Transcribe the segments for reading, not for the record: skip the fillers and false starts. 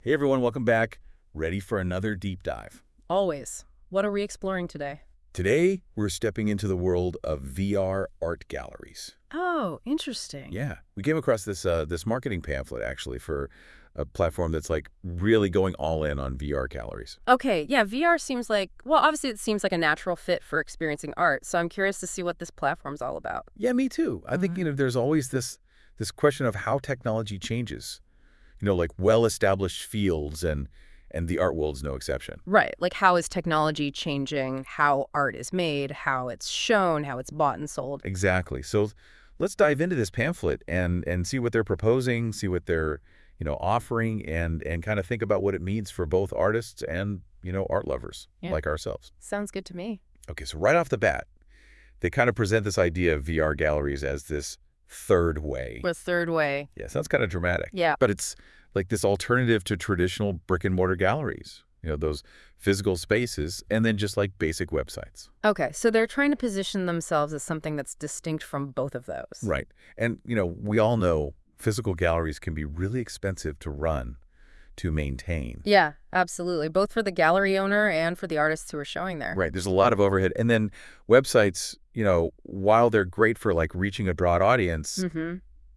Hey everyone, welcome back. Ready for another deep dive. Always. What are we exploring today? Today, we're stepping into the world of VR art galleries. Oh, interesting. Yeah, we came across this marketing pamphlet actually for a platform that's like really going all in on VR galleries. Okay, yeah, VR seems like, well, obviously it seems like a natural fit for experiencing art, so I'm curious to see what this platform's all about. Yeah, me too. I think, there's always this question of how technology changes. Like well-established fields and the art world's no exception. Right, like how is technology changing how art is made, how it's shown, how it's bought and sold? Exactly. So let's dive into this pamphlet and see what they're proposing, see what they're, offering and kind of think about what it means for both artists and, art lovers Yeah. like ourselves. Sounds good to me. Okay, so right off the bat, they kind of present this idea of VR galleries as this third way. The third way. Yeah, sounds kind of dramatic. Yeah. But it's like this alternative to traditional brick and mortar galleries, those physical spaces, and then just like basic websites. Okay, so they're trying to position themselves as something that's distinct from both of those. Right. And, we all know physical galleries can be really expensive to run, to maintain. Yeah, absolutely. Both for the gallery owner and for the artists who are showing there. Right. There's a lot of overhead. And then websites, while they're great for like reaching a broad audience, Mm-hmm.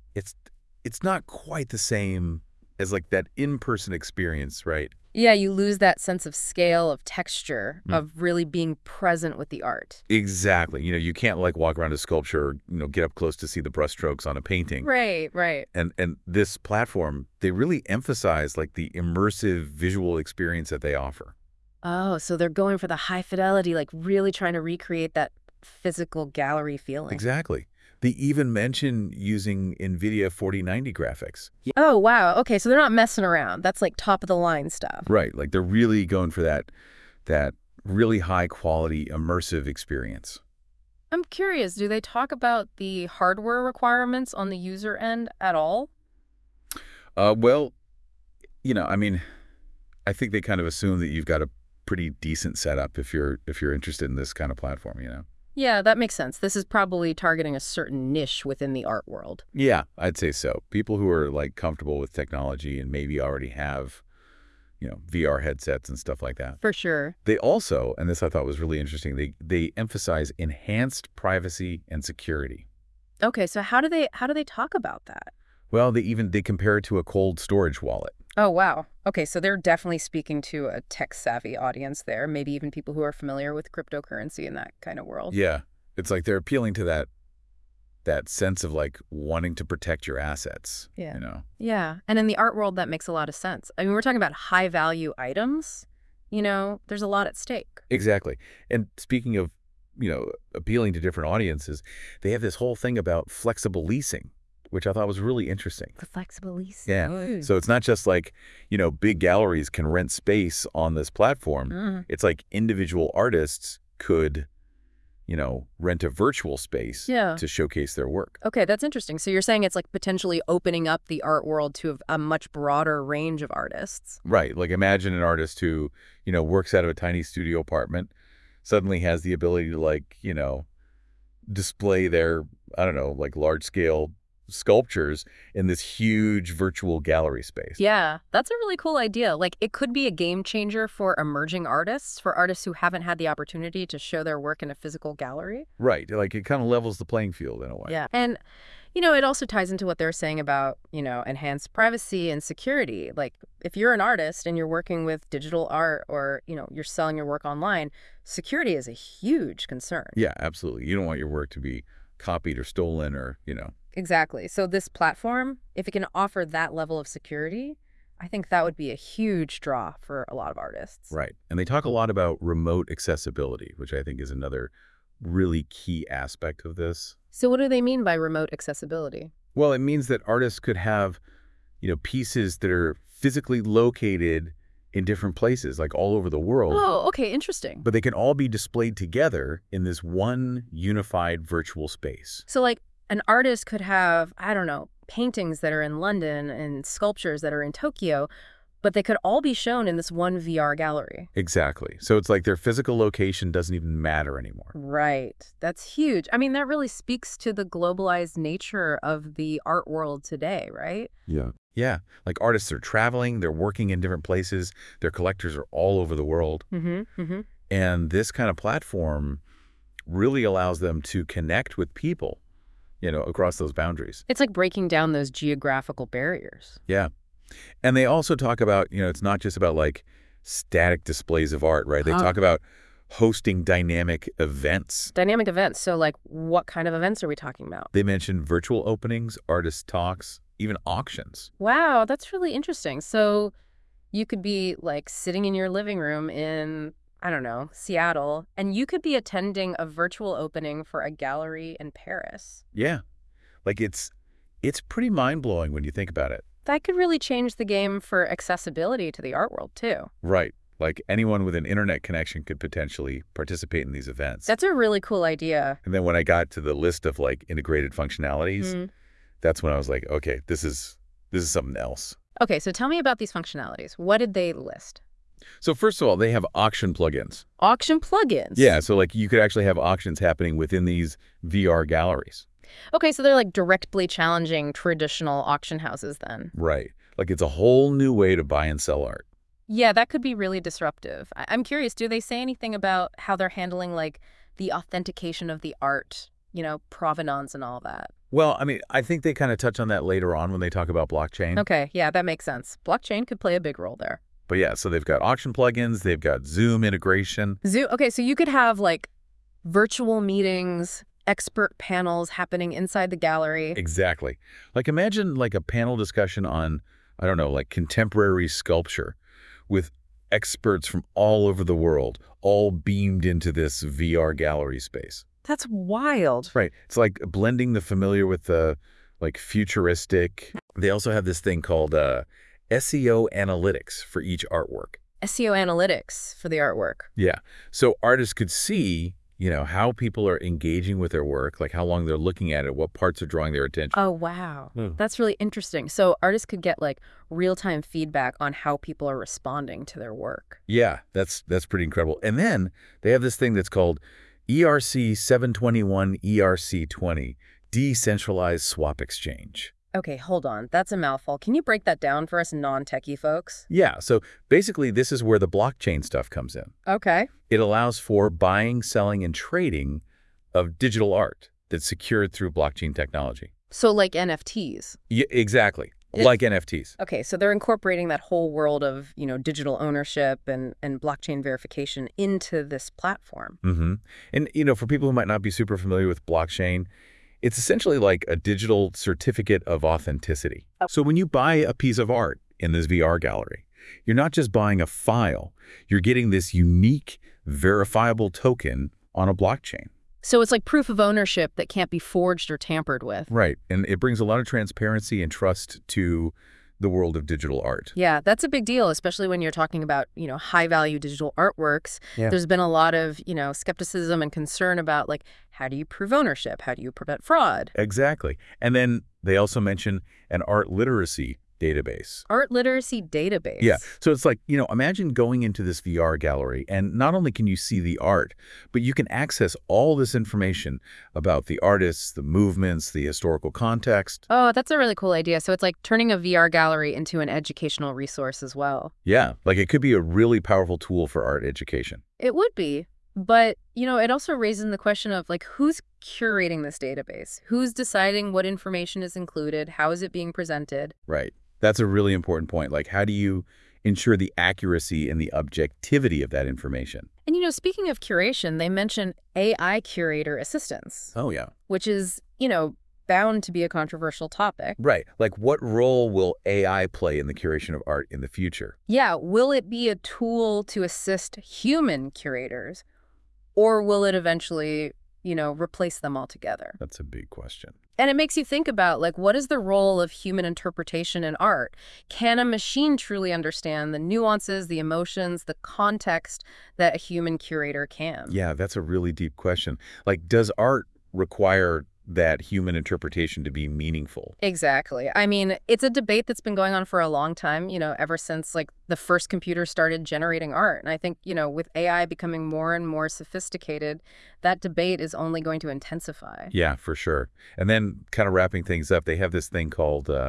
it's not quite the same as like that in-person experience, right? Yeah, you lose that sense of scale, of texture, Mm. of really being present with the art. Exactly. You can't like walk around a sculpture, or, get up close to see the brushstrokes on a painting. Right, right. And this platform, they really emphasize like the immersive visual experience that they offer. Oh, so they're going for the high fidelity, like really trying to recreate that physical gallery feeling. Exactly. They even mention using NVIDIA 4090 graphics. Oh, wow. Okay, so they're not messing around. That's like top of the line stuff. Right. Like they're really going for that really high quality immersive experience. I'm curious, do they talk about the hardware requirements on the user end at all? Well, I mean, I think they kind of assume that you've got a pretty decent setup if you're interested in this kind of platform. Yeah, that makes sense. This is probably targeting a certain niche within the art world. Yeah, I'd say so. People who are like comfortable with technology and maybe already have, VR headsets and stuff like that. For sure. They also, and this I thought was really interesting, they emphasize enhanced privacy and security. Okay, so how do they talk about that? Well, they compare it to a cold storage wallet. Oh, wow. Okay, so they're definitely speaking to a tech-savvy audience there, maybe even people who are familiar with cryptocurrency in that kind of world. Yeah, it's like they're appealing to that sense of like wanting to protect your assets. Yeah. Yeah, and in the art world, that makes a lot of sense. I mean, we're talking about high-value items. There's a lot at stake. Exactly. And speaking of, appealing to different audiences, they have this whole thing about flexible leasing, which I thought was really interesting. The flexible lease. Yeah. Oh. So it's not just like, big galleries can rent space on this platform. Mm. It's like individual artists could, rent a virtual space Yeah. to showcase their work. Okay, that's interesting. So you're saying it's like potentially opening up the art world to a much broader range of artists. Right. Like imagine an artist who, works out of a tiny studio apartment, suddenly has the ability to like, display their, I don't know, like large scale sculptures in this huge virtual gallery space. Yeah, that's a really cool idea. Like, it could be a game changer for emerging artists, for artists who haven't had the opportunity to show their work in a physical gallery. Right. Like it kind of levels the playing field in a way. Yeah. And, it also ties into what they're saying about, enhanced privacy and security. Like, if you're an artist and you're working with digital art or, you're selling your work online, security is a huge concern. Yeah, absolutely. You don't want your work to be copied or stolen or. Exactly. So this platform, if it can offer that level of security, I think that would be a huge draw for a lot of artists. Right. And they talk a lot about remote accessibility, which I think is another really key aspect of this. So what do they mean by remote accessibility? Well, it means that artists could have, pieces that are physically located in different places, like all over the world, Oh, okay, interesting. but they can all be displayed together in this one unified virtual space. So like an artist could have, I don't know, paintings that are in London and sculptures that are in Tokyo, but they could all be shown in this one VR gallery. Exactly. So it's like their physical location doesn't even matter anymore. Right. That's huge. I mean, that really speaks to the globalized nature of the art world today, right? Yeah. Yeah, like artists are traveling, they're working in different places, their collectors are all over the world. Mm-hmm. And this kind of platform really allows them to connect with people, across those boundaries. It's like breaking down those geographical barriers. Yeah. And they also talk about, it's not just about like static displays of art, right? They talk about hosting dynamic events. Dynamic events. So, like, what kind of events are we talking about? They mention virtual openings, artist talks, even auctions. Wow, that's really interesting. So, you could be, like, sitting in your living room in, I don't know, Seattle, and you could be attending a virtual opening for a gallery in Paris. Yeah. Like it's pretty mind-blowing when you think about it. That could really change the game for accessibility to the art world, too. Right. Like anyone with an internet connection could potentially participate in these events. That's a really cool idea. And then when I got to the list of like integrated functionalities, Mhm. that's when I was like, okay, this is something else. Okay, so tell me about these functionalities. What did they list? So first of all, they have auction plugins. Auction plugins. Yeah, so like you could actually have auctions happening within these VR galleries. Okay, so they're like directly challenging traditional auction houses then. Right. Like it's a whole new way to buy and sell art. Yeah, that could be really disruptive. I'm curious, do they say anything about how they're handling like the authentication of the art, provenance and all that? Well, I mean, I think they kind of touch on that later on when they talk about blockchain. Okay, yeah, that makes sense. Blockchain could play a big role there. But yeah, so they've got auction plugins, they've got Zoom integration. Okay, so you could have like virtual meetings, expert panels happening inside the gallery. Exactly. Like imagine like a panel discussion on, I don't know, like contemporary sculpture with experts from all over the world, all beamed into this VR gallery space. That's wild. Right. It's like blending the familiar with the like futuristic. They also have this thing called SEO analytics for each artwork. SEO analytics for the artwork. Yeah. So artists could see, how people are engaging with their work, like how long they're looking at it, what parts are drawing their attention. Oh, wow. That's really interesting. So artists could get like real-time feedback on how people are responding to their work. Yeah, that's pretty incredible. And then they have this thing that's called ERC 721 ERC 20, Decentralized Swap Exchange. Okay, hold on. That's a mouthful. Can you break that down for us non-techie folks? Yeah, so basically this is where the blockchain stuff comes in. Okay. It allows for buying, selling, and trading of digital art that's secured through blockchain technology. So like NFTs. Yeah, exactly. Like NFTs. Okay, so they're incorporating that whole world of, digital ownership and blockchain verification into this platform. Mm-hmm. And, for people who might not be super familiar with blockchain, it's essentially like a digital certificate of authenticity. So when you buy a piece of art in this VR gallery, you're not just buying a file, you're getting this unique, verifiable token on a blockchain. So it's like proof of ownership that can't be forged or tampered with. Right. And it brings a lot of transparency and trust to the world of digital art. Yeah, that's a big deal, especially when you're talking about, high-value digital artworks. Yeah. There's been a lot of, skepticism and concern about, like, how do you prove ownership? How do you prevent fraud? Exactly. And then they also mention an art literacy database. Art literacy database. Yeah. So it's like, imagine going into this VR gallery and not only can you see the art, but you can access all this information about the artists, the movements, the historical context. Oh, that's a really cool idea. So it's like turning a VR gallery into an educational resource as well. Yeah. Like it could be a really powerful tool for art education. It would be. But, it also raises the question of, like, who's curating this database? Who's deciding what information is included? How is it being presented? Right. That's a really important point. Like, how do you ensure the accuracy and the objectivity of that information? And, speaking of curation, they mention AI curator assistance. Oh, yeah. Which is, bound to be a controversial topic. Right. Like, what role will AI play in the curation of art in the future? Yeah. Will it be a tool to assist human curators? Or will it eventually, replace them altogether? That's a big question. And it makes you think about, like, what is the role of human interpretation in art? Can a machine truly understand the nuances, the emotions, the context that a human curator can? Yeah, that's a really deep question. Like, does art require that human interpretation to be meaningful? Exactly. I mean, it's a debate that's been going on for a long time, ever since like the first computer started generating art. And I think, with AI becoming more and more sophisticated, that debate is only going to intensify. Yeah, for sure. And then kind of wrapping things up, they have this thing called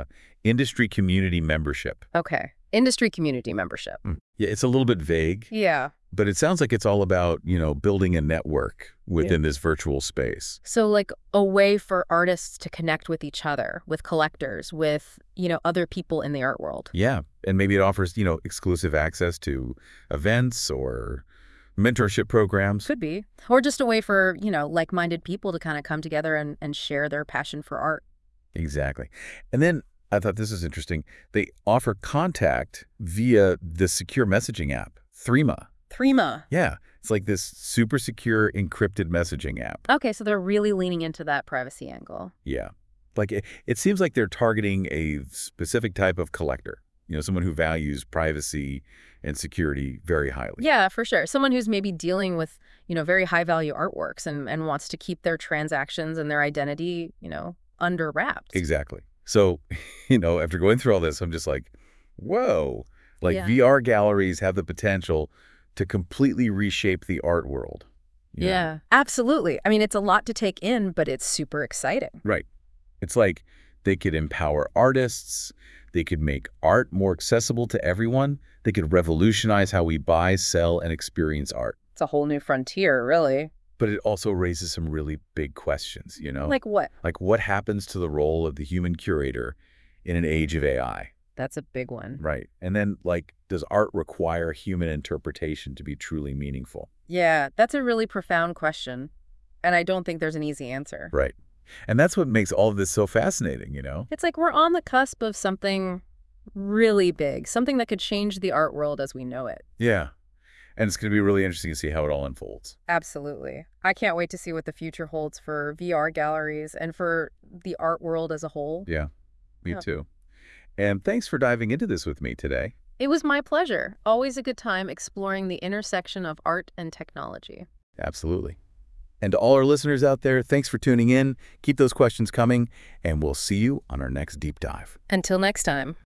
Industry community membership. Okay. Industry community membership. Yeah, it's a little bit vague, Yeah. but it sounds like it's all about, building a network within this virtual space. So like a way for artists to connect with each other, with collectors, with, other people in the art world. Yeah, and maybe it offers, exclusive access to events or mentorship programs. Could be. Or just a way for, like-minded people to kind of come together and share their passion for art. Exactly. And then I thought this is interesting. They offer contact via the secure messaging app, Threema. Threema. Yeah, it's like this super secure encrypted messaging app. Okay, so they're really leaning into that privacy angle. Yeah. Like it seems like they're targeting a specific type of collector, someone who values privacy and security very highly. Yeah, for sure. Someone who's maybe dealing with, very high-value artworks and wants to keep their transactions and their identity, under wraps. Exactly. So, after going through all this, I'm just like, whoa. Like Yeah. VR galleries have the potential to completely reshape the art world. Yeah, absolutely. I mean, it's a lot to take in, but it's super exciting. Right. It's like they could empower artists. They could make art more accessible to everyone. They could revolutionize how we buy, sell, and experience art. It's a whole new frontier, really. But it also raises some really big questions, Like what? Like what happens to the role of the human curator in an age of AI? That's a big one. Right. And then, does art require human interpretation to be truly meaningful? Yeah, that's a really profound question. And I don't think there's an easy answer. Right. And that's what makes all of this so fascinating, It's like we're on the cusp of something really big, something that could change the art world as we know it. Yeah. And it's going to be really interesting to see how it all unfolds. Absolutely. I can't wait to see what the future holds for VR galleries and for the art world as a whole. Yeah, me Yeah. too. And thanks for diving into this with me today. It was my pleasure. Always a good time exploring the intersection of art and technology. Absolutely. And to all our listeners out there, thanks for tuning in. Keep those questions coming, and we'll see you on our next deep dive. Until next time.